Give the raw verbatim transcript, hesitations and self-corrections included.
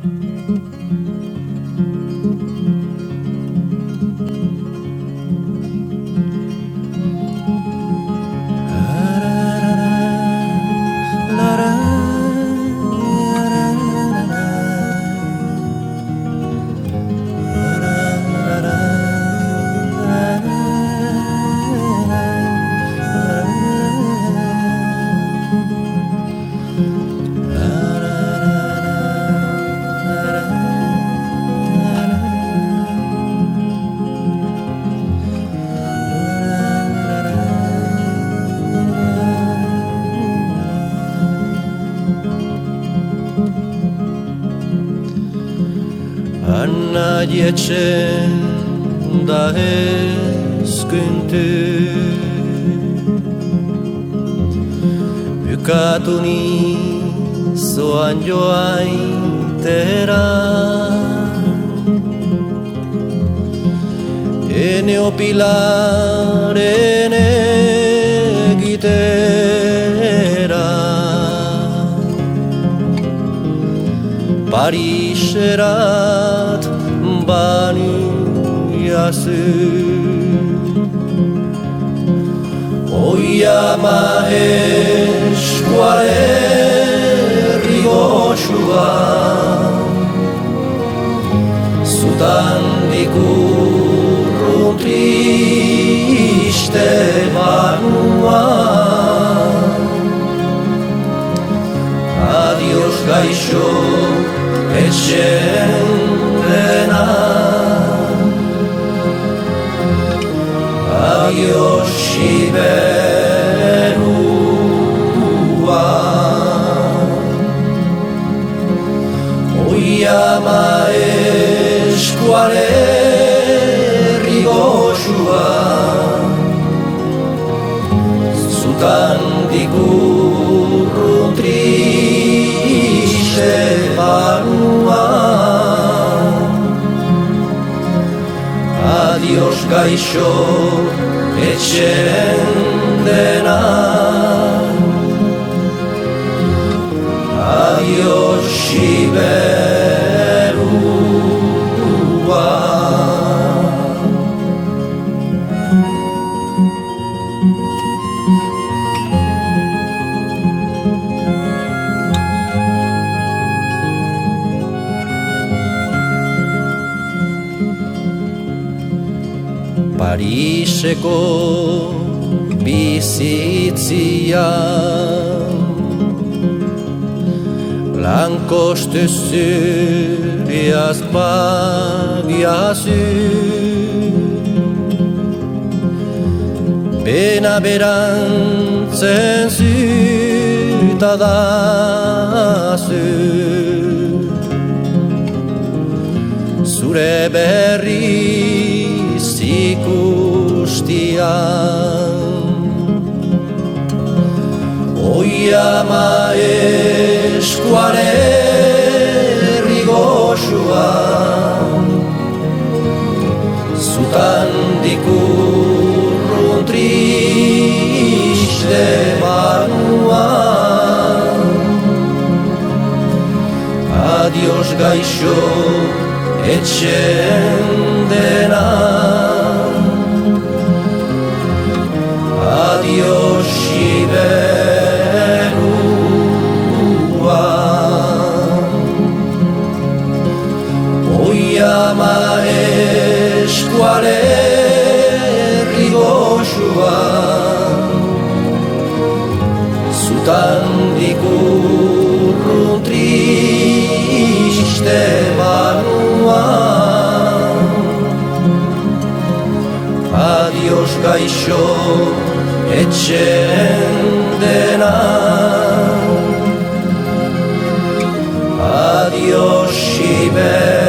Anaietxen da ezkuntu Bukatu nizoan joaitera Ene opilaren egitera Pariserat banu yasu Oiama eskualerri goxua Zutan dikurrun triste banua Adios gaixo etxen dena Adios iberua Oiama eskualerri goxua Zutan dikurrun triste banua Adios gaixo etxen dena Adios iberua Pariseko bizitzia Lankoste zuriaz bagiazu Bena berantzen zutadazu Zure berri ikustian Oiama eskualerri goxua Zutan dikurrun triste banua Adios gaixo etxen dena Adios iberua Oiama eskualerri goxua Zutan dikurrun triste banua Adios gaixo etxen dena Adios iberua